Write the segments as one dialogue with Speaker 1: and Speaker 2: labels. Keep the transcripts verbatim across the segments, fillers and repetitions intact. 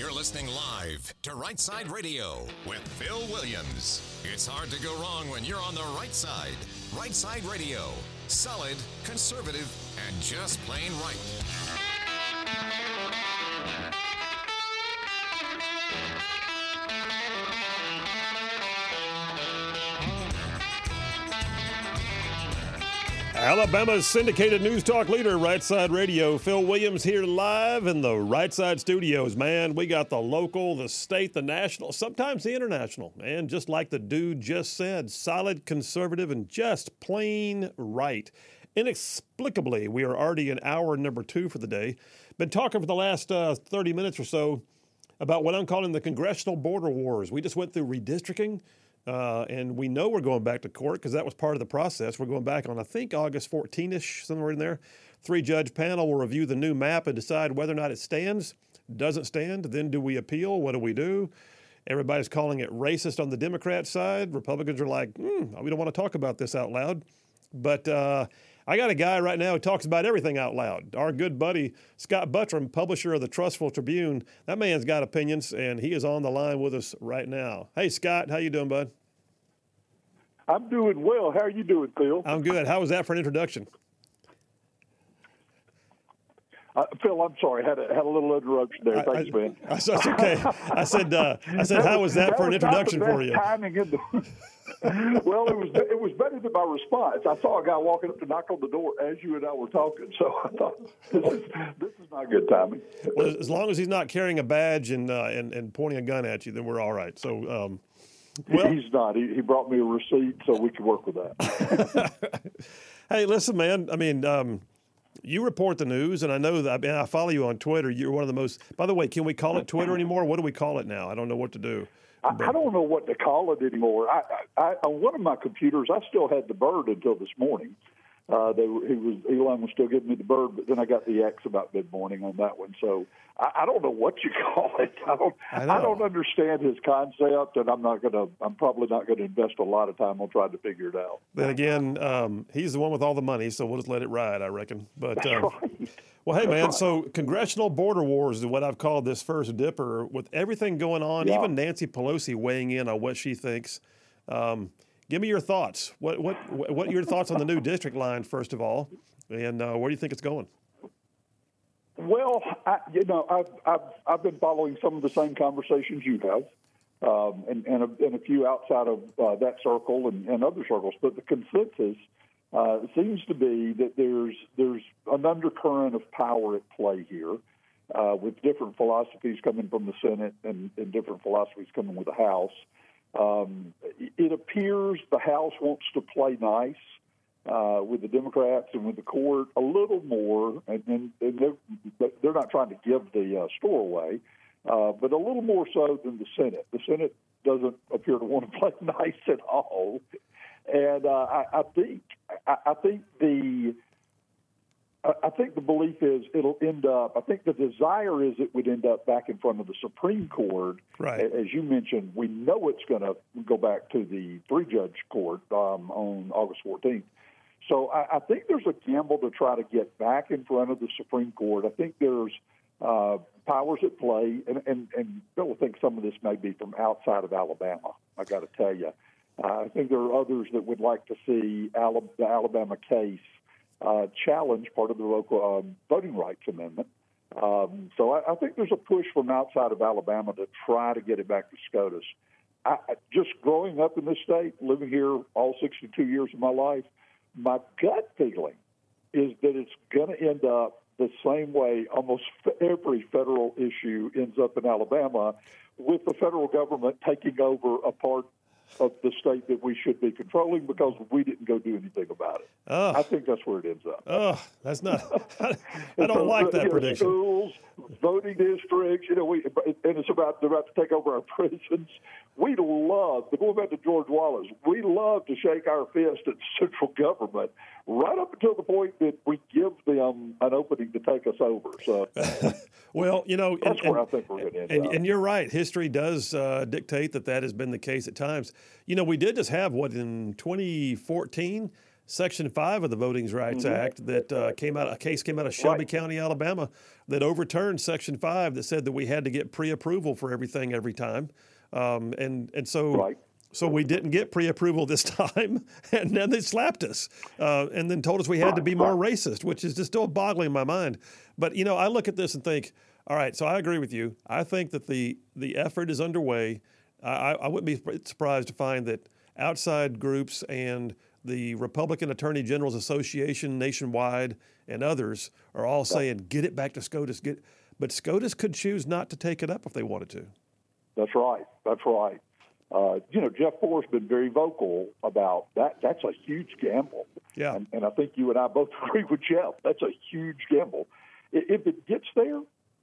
Speaker 1: You're listening live to Right Side Radio with Phil Williams. It's hard to go wrong when you're on the right side. Right Side Radio. Solid, conservative, and just plain right.
Speaker 2: Alabama's syndicated news talk leader, Right Side Radio. Phil Williams here live in the Right Side studios. Man, we got the local, the state, the national, sometimes the international. Man, just like the dude just said, solid, conservative, and just plain right. Inexplicably, we are already in hour number two for the day. Been talking for the last uh, thirty minutes or so about what I'm calling the congressional border wars. We just went through redistricting. Uh, and we know we're going back to court because that was part of the process. We're going back on, I think, August fourteenth-ish, somewhere in there. Three-judge panel will review the new map and decide whether or not it stands, doesn't stand. Then do we appeal? What do we do? Everybody's calling it racist on the Democrat side. Republicans are like, hmm, we don't want to talk about this out loud. But uh, I got a guy right now who talks about everything out loud. Our good buddy, Scott Buttram, publisher of the Trustful Tribune. That man's got opinions, and he is on the line with us right now. Hey, Scott, how you doing, bud?
Speaker 3: I'm doing well. How are you doing, Phil?
Speaker 2: I'm good. How was that for an introduction?
Speaker 3: Uh, Phil, I'm sorry. I had a, had a little interruption there. Thanks,
Speaker 2: I,
Speaker 3: man.
Speaker 2: I, that's okay. I said, uh, I said, how was that, that for an introduction for you?
Speaker 3: Timing in the, well, it was it was better than my response. I saw a guy walking up to knock on the door as you and I were talking, so I thought this is, this is not good timing.
Speaker 2: Well, as long as he's not carrying a badge and uh, and, and pointing a gun at you, then we're all right. So. Um,
Speaker 3: Well, he's not. He, he brought me a receipt so we can work with that.
Speaker 2: Hey, listen, man. I mean, um, you report the news, and I know that I, mean, I follow you on Twitter. You're one of the most. By the way, can we call it Twitter anymore? What do we call it now? I don't know what to do.
Speaker 3: I, I don't know what to call it anymore. I, I, on one of my computers, I still had the bird until this morning. Uh, they were, he was Elon was still giving me the bird, but then I got the X about mid morning on that one. So I, I don't know what you call it. I don't. I, I don't understand his concept, and I'm not going to. I'm probably not going to invest a lot of time on trying to figure it out.
Speaker 2: Then again, um, he's the one with all the money, so we'll just let it ride, I reckon. But um,
Speaker 3: right.
Speaker 2: Well, hey,
Speaker 3: That's
Speaker 2: man.
Speaker 3: right.
Speaker 2: So congressional border wars is what I've called this first dipper. With everything going on,
Speaker 3: Yeah.
Speaker 2: even Nancy Pelosi weighing in on what she thinks. Um, Give me your thoughts. What what what are your thoughts on the new district line, first of all, and uh, where do you think it's going?
Speaker 3: Well, I, you know, I've, I've I've been following some of the same conversations you have, um, and and a, and a few outside of uh, that circle and, and other circles. But the consensus uh, seems to be that there's there's an undercurrent of power at play here, uh, with different philosophies coming from the Senate and, and different philosophies coming with the House. Um, it appears the House wants to play nice uh, with the Democrats and with the court a little more, and, and, and they're, they're not trying to give the uh, store away, uh, but a little more so than the Senate. The Senate doesn't appear to want to play nice at all, and uh, I, I think I, I think the I think the belief is it'll end up, I think the desire is it would end up back in front of the Supreme Court.
Speaker 2: Right.
Speaker 3: As you mentioned, we know it's going to go back to the three-judge court um, on August fourteenth. So I, I think there's a gamble to try to get back in front of the Supreme Court. I think there's uh, powers at play, and, and, and Bill think some of this may be from outside of Alabama, I got to tell you. Uh, I think there are others that would like to see Alabama, the Alabama case Uh, challenge part of the local um, voting rights amendment. Um, so I, I think there's a push from outside of Alabama to try to get it back to SCOTUS. I, I, just growing up in this state, living here all sixty-two years of my life, my gut feeling is that it's going to end up the same way almost every federal issue ends up in Alabama, with the federal government taking over a part of the state that we should be controlling because we didn't go do anything about it.
Speaker 2: Oh.
Speaker 3: I think that's where it ends up.
Speaker 2: Oh, that's not. I, I don't like that
Speaker 3: you know,
Speaker 2: prediction.
Speaker 3: Schools, voting districts, you know, we and it's about they're about to take over our prisons. We love, going back to George Wallace, we love to shake our fist at central government right up until the point that we give them an opening to take us over. So,
Speaker 2: well, you know,
Speaker 3: that's
Speaker 2: and,
Speaker 3: where
Speaker 2: and,
Speaker 3: I think we're going to end
Speaker 2: and,
Speaker 3: up.
Speaker 2: and you're right. History does uh, dictate that that has been the case at times. You know, we did just have what in twenty fourteen. Section five of the Voting Rights
Speaker 3: Mm-hmm.
Speaker 2: Act that uh, came out, a case came out of Shelby
Speaker 3: Right.
Speaker 2: County, Alabama, that overturned Section five that said that we had to get pre-approval for everything every time. Um, and, and so
Speaker 3: Right.
Speaker 2: so we didn't get pre-approval this time, and then they slapped us uh, and then told us we had to be more racist, which is just still boggling my mind. But, you know, I look at this and think, all right, so I agree with you. I think that the, the effort is underway. I, I wouldn't be surprised to find that outside groups and the Republican Attorney General's Association nationwide and others are all saying, get it back to SCOTUS. Get, but SCOTUS could choose not to take it up if they wanted to.
Speaker 3: That's right. That's right. Uh, you know, Jeff Ford's been very vocal about that. That's a huge gamble.
Speaker 2: Yeah.
Speaker 3: And, and I think you and I both agree with Jeff. That's a huge gamble. I- If it gets there,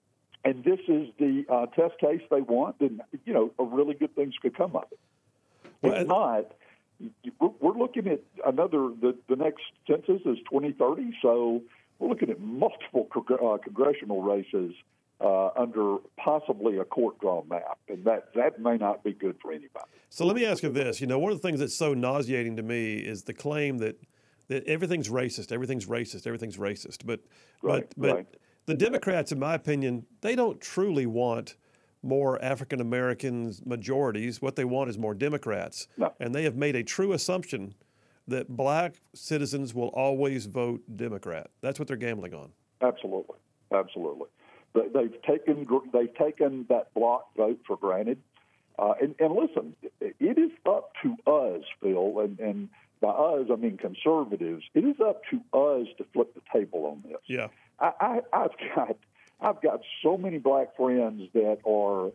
Speaker 3: and this is the uh, test case they want, then, you know, a really good things could come of it.
Speaker 2: Well,
Speaker 3: If not, we're- we're looking at another, the, the next census is twenty thirty, so we're looking at multiple congr- uh, congressional races uh, under possibly a court-drawn map, and that, that may not be good for anybody.
Speaker 2: So let me ask you this. You know, one of the things that's so nauseating to me is the claim that, that everything's racist, everything's racist, everything's racist. But,
Speaker 3: Right,
Speaker 2: but, but
Speaker 3: right.
Speaker 2: the Democrats, in my opinion, they don't truly want more African Americans majorities. What they want is more Democrats.
Speaker 3: No.
Speaker 2: And they have made a true assumption that black citizens will always vote Democrat. That's what they're gambling on.
Speaker 3: Absolutely, absolutely. They- They've taken they've taken that block vote for granted, uh, and, and listen, it is up to us, Phil, and, and by us I mean conservatives. It is up to us to flip the table on this.
Speaker 2: Yeah.
Speaker 3: I, I, I've got I've got so many black friends that are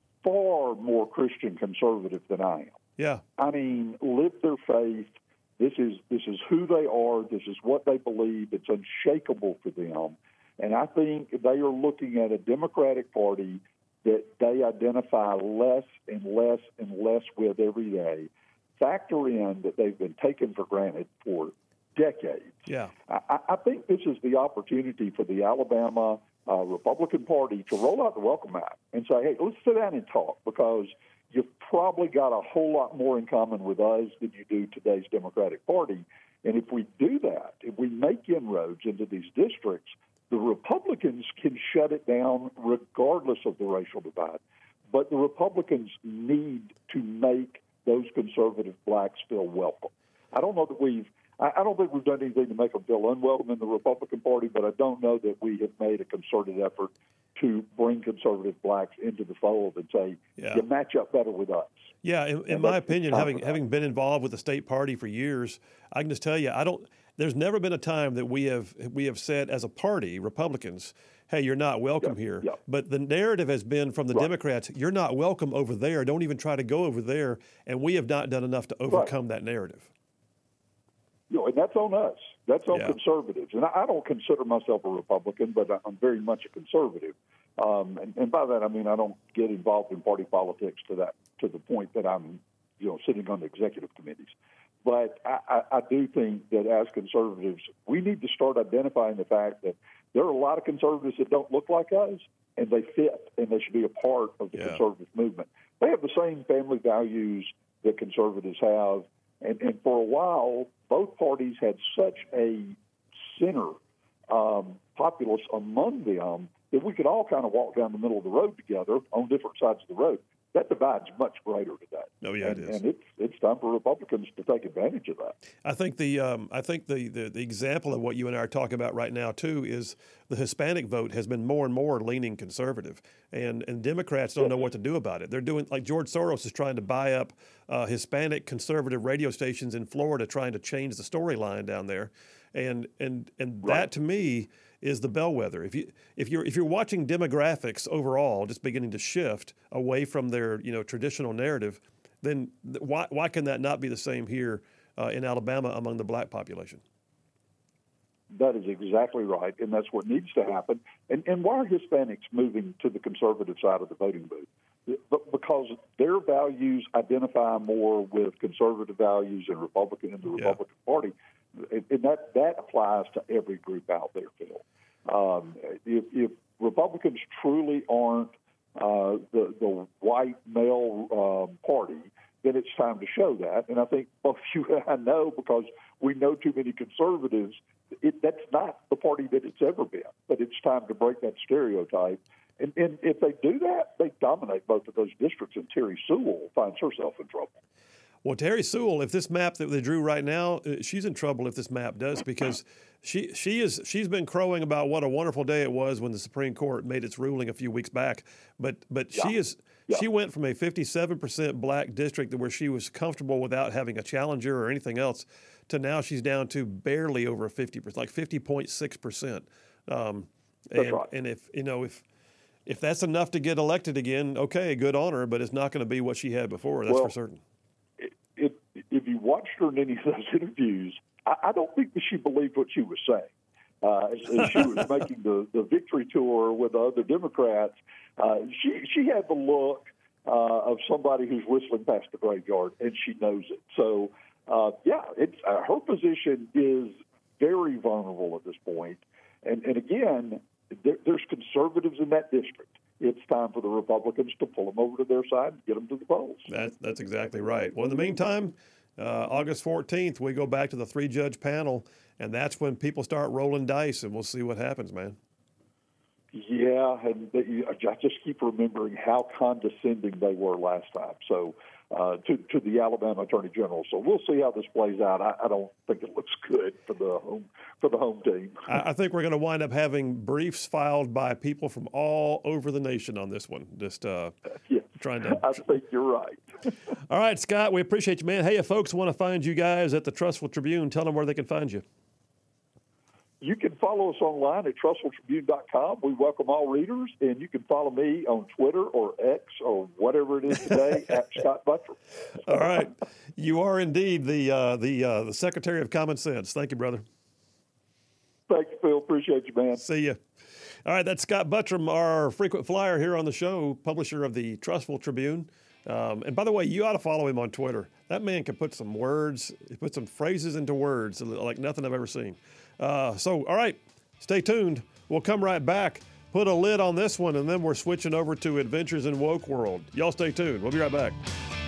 Speaker 3: far more Christian conservative than I am.
Speaker 2: Yeah.
Speaker 3: I mean, live their faith. This is this is who they are. This is what they believe. It's unshakable for them. And I think they are looking at a Democratic Party that they identify less and less and less with every day. Factor in that they've been taken for granted for decades.
Speaker 2: Yeah.
Speaker 3: I, I think this is the opportunity for the Alabama uh, Republican Party to roll out the welcome mat and say, hey, let's sit down and talk, because you've probably got a whole lot more in common with us than you do today's Democratic Party. And if we do that, if we make inroads into these districts, the Republicans can shut it down regardless of the racial divide. But the Republicans need to make those conservative blacks feel welcome. I don't know that we've I I don't think we've done anything to make them feel unwelcome in the Republican Party, but I don't know that we have made a concerted effort to bring conservative blacks into the fold and say,
Speaker 2: Yeah.
Speaker 3: you match up better with us.
Speaker 2: Yeah, in, in
Speaker 3: And
Speaker 2: my
Speaker 3: that's the
Speaker 2: opinion,
Speaker 3: time
Speaker 2: having
Speaker 3: for that.
Speaker 2: having been involved with the state party for years, I can just tell you, I don't. There's never been a time that we have we have said as a party, Republicans, hey, you're not welcome
Speaker 3: Yeah,
Speaker 2: here.
Speaker 3: yeah.
Speaker 2: But the narrative has been from the
Speaker 3: Right.
Speaker 2: Democrats, you're not welcome over there. Don't even try to go over there. And we have not done enough to overcome that narrative.
Speaker 3: You know, and that's on us. That's on
Speaker 2: Yeah.
Speaker 3: conservatives. And I, I don't consider myself a Republican, but I- I'm very much a conservative. Um, and, and by that I mean I don't get involved in party politics to that to the point that I'm, you know, sitting on the executive committees. But I, I, I do think that as conservatives, we need to start identifying the fact that there are a lot of conservatives that don't look like us, and they fit, and they should be a part of the
Speaker 2: Yeah.
Speaker 3: conservative movement. They have the same family values that conservatives have, and, and for a while, both parties had such a center um, populace among them that we could all kind of walk down the middle of the road together on different sides of the road. That divide's much greater today.
Speaker 2: Oh, yeah, it
Speaker 3: and,
Speaker 2: is.
Speaker 3: And it's it's time for Republicans to take advantage of that.
Speaker 2: I think the um, I think the, the the example of what you and I are talking about right now too is the Hispanic vote has been more and more leaning conservative, and and Democrats don't know what to do about it. They're doing like George Soros is trying to buy up uh, Hispanic conservative radio stations in Florida, trying to change the storyline down there, and and and
Speaker 3: Right.
Speaker 2: that to me is the bellwether. If you if you're if you're watching demographics overall just beginning to shift away from their you know traditional narrative, then th- why why can that not be the same here uh, in Alabama among the black population?
Speaker 3: That is exactly right, and that's what needs to happen. And, and why are Hispanics moving to the conservative side of the voting booth? But because their values identify more with conservative values and Republican in the
Speaker 2: Yeah.
Speaker 3: Republican Party, and, and that that applies to every group out there, Phil. Um, if, if Republicans truly aren't uh, the the white male um, party, then it's time to show that. And I think both you and I know, because we know too many conservatives, it, that's not the party that it's ever been. But it's time to break that stereotype. And, and if they do that, they dominate both of those districts, and Terry Sewell finds herself in trouble.
Speaker 2: Well, Terry Sewell, if this map that they drew right now, she's in trouble if this map does, because she she is she's been crowing about what a wonderful day it was when the Supreme Court made its ruling a few weeks back. But but
Speaker 3: yeah.
Speaker 2: she is
Speaker 3: yeah.
Speaker 2: she went from a fifty-seven percent black district where she was comfortable without having a challenger or anything else, to now she's down to barely over fifty percent, like fifty point six percent. Um,
Speaker 3: That's
Speaker 2: and,
Speaker 3: right.
Speaker 2: And if you know if if that's enough to get elected again, okay, good on her. But it's not going to be what she had before. That's
Speaker 3: well,
Speaker 2: for certain.
Speaker 3: If, if you watched her in any of those interviews, I, I don't think that she believed what she was saying. Uh, as, as she was making the, the victory tour with the other Democrats, uh, she she had the look uh, of somebody who's whistling past the graveyard, and she knows it. So, uh, yeah, it's uh, her position is very vulnerable at this point. And, and again, there, there's conservatives in that district. It's time for the Republicans to pull them over to their side and get them to the polls.
Speaker 2: That's, that's exactly right. Well, in the meantime, uh, August fourteenth, we go back to the three-judge panel, and that's when people start rolling dice, and we'll see what happens, man.
Speaker 3: Yeah, and they, I just keep remembering how condescending they were last time. So uh, to to the Alabama Attorney General. So we'll see how this plays out. I, I don't think it looks good for the home for the home team.
Speaker 2: I, I think we're going to wind up having briefs filed by people from all over the nation on this one. Just uh,
Speaker 3: yeah,
Speaker 2: trying to.
Speaker 3: I think you're right.
Speaker 2: All right, Scott, we appreciate you, man. Hey, if folks want to find you guys at the Trussville Tribune, tell them where they can find you.
Speaker 3: You can follow us online at Trussville Tribune dot com. We welcome all readers, and you can follow me on Twitter or X or whatever it is today at Scott Buttram.
Speaker 2: All right. You are indeed the uh, the uh, the Secretary of Common Sense. Thank you, brother.
Speaker 3: Thank you, Phil. Appreciate you, man.
Speaker 2: See you. All right, that's Scott Buttram, our frequent flyer here on the show, publisher of the Trussville Tribune. Um, and by the way, you ought to follow him on Twitter. That man can put some words, he put some phrases into words like nothing I've ever seen. Uh, so, all right, stay tuned. We'll come right back, put a lid on this one, and then we're switching over to Adventures in Woke World. Y'all stay tuned. We'll be right back.